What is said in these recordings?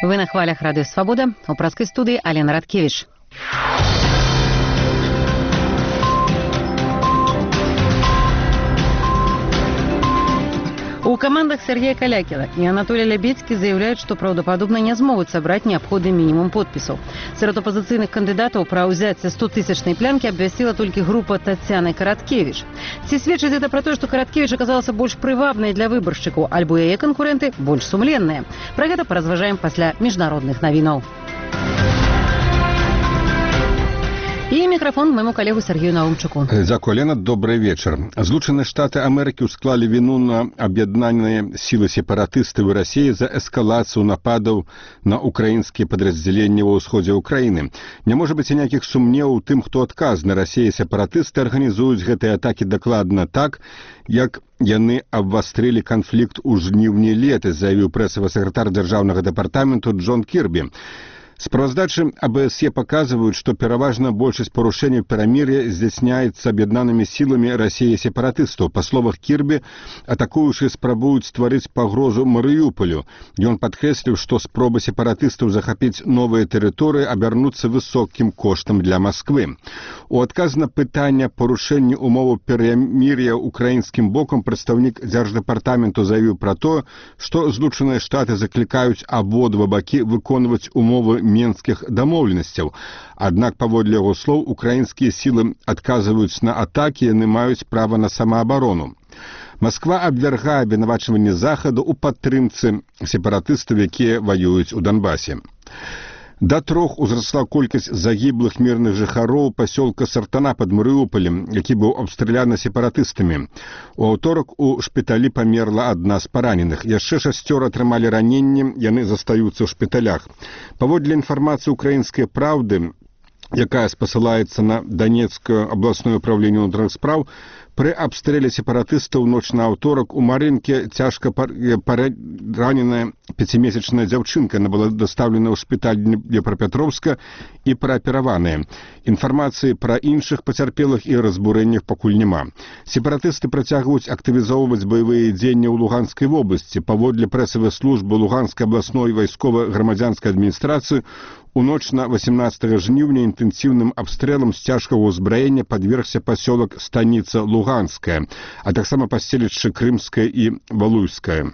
Вы на хвалях Радыё Свабода, у праскай студыі Алена Радкевіч. У камандах Сергея Калякіна и Анатолия Лябедзькі заявляют, что правдоподобно не смогут собрать необходимый минимум подписов. Среди оппозиционных кандидатов про взятие 100-тысячной плянки обвестила только группа Татьяны Караткевич. Ці сведчыць это про то, что Караткевич оказался больше привабной для выборщиков, альбо яе конкуренты больше сумленные. Про это поразважаем после международных новинов. І мікрафон майму калегу Сергею Наумчуку. Дзякуй, Алена, добрый вечер. Злучаныя Штаты Америки усклали вину на объединенные силы сепаратыстов в России за эскалацию нападов на украинские подразделения во ўсходзе Украины. Не может быть и никаких сумневаў у тым, кто адказны. Россия сепаратысты организуют гэтыя атаки докладно так, як яны абвастрылі канфлікт у жніўні лета, заявил прессовый секретарь Державного департамента Джон Кирби. Справаздачы АБСЕ показывают, что пераважна большасць парушэнняў перамір'я здзяйсняецца аб'яднанымі сіламі России сепаратыстаў. По словах Кирби, атакуючыя спрабуюць стварыць пагрозу Марыуполю. Ён падкрэсліў, што спробы сепаратыстаў захапіць новыя тэрыторыі абярнуцца высокім коштам для Москвы. У адказ на пытанне парушэння умоваў перамір'я украінскім бокам прадстаўнік Дзярждэпартаменту заявіў пра тое, што Злучаныя Штаты заклікаюць абодва бакі выконваць умовы менскіх дамоўленасцяў. Аднак, паводле яго слоў, украінскія сілы адказваюць на атакі, яны маюць права на самаабарону. Москва абвяргае абвінавачванні Захаду ў падтрымцы сепаратыстаў, якія ваююць у Донбасе. До 3 узросла колькасць загіблых мирных жыхароў пасёлка Сартана под Марыуполем, які быў абстраляны сепаратыстамі. У аўторак у шпіталі памерла адна з параненых. Яшчэ 6 атрымалі раненні, яны застаюцца ў шпіталях. Паводле інфармацыі украінскай «Правды», якая спасылаецца на Донецкое областное управление внутренних справ, при обстреле сепаратыстаў ноч на аўторак у Марынке цяжка раненая 5-месячная дзяўчынка. Она была доставлена ў шпіталь Днепропетровска і праапераваная. Інфармацыі пра іншых пацярпелых і разбурэннях пакуль няма. Сепаратысты працягваюць актывізоўваць баявыя дзеянні ў Луганскай вобласці. Паводле прэсавай службы Луганскай абласной вайскова-грамадзянскай адміністрацыі, у ноч на 18 жніўня інтэнсіўным абстрэлам з цяжкага ўзбраення падвергся пасёлак станіца Луганская, а таксама паселішчы Крымскае і Валуйскае.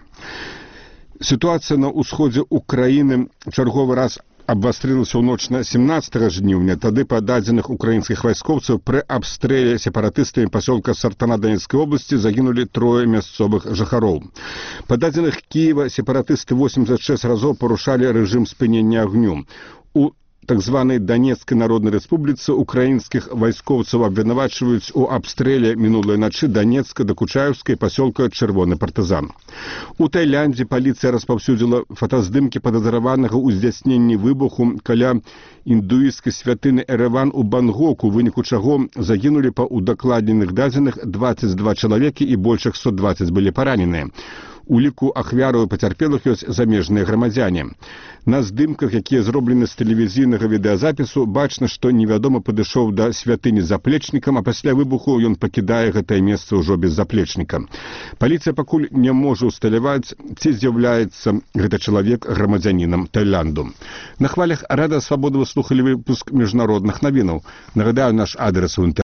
Сітуацыя на ўсходзе Украіны чарговы раз абвастрылася ў ноч на 17 жніўня. Тады па дадзеных украінскіх вайскоўцаў пры абстрэле сепаратыстамі пасёлка Сартана Донецкай обласці загінулі 3 мясцовых жыхароў. Па дадзеных Кіева сепаратысты 86 разоў парушалі рэжым спынення агню. У так званой Донецкой Народной Республицы украинских вайскоўцаў абвінавачваюць у абстрэле мінулай начы Донецка, Докучаевскай пасёлка Чырвоны партызан. У Таиланде полиция распаўсюдзіла фотаздымкі падазраванага ў здзяйсненні выбуху каля індуісцкай святыні Эрэван у Бангоку, у выніку чаго загінулі па удакладненых дадзеных 22 чалавекі і больш 120 былі параненыя. У ліку ахвяраў і пацярпелых ёсць замежныя грамадзяне. На здымках, якія зроблены з тэлевізійнага відэазапісу, бачна, што невядома падышоў да святыні з заплечнікам, а пасля выбуху ён пакідае гэтае месца ўжо без заплечніка. Паліцыя пакуль не можа ўсталяваць, ці з'яўляецца гэты чалавек грамадзянінам Таиланду. На хвалях Радыё Свабода вы слухалі выпуск міжнародных навінаў. Нагадаю, наш адрес у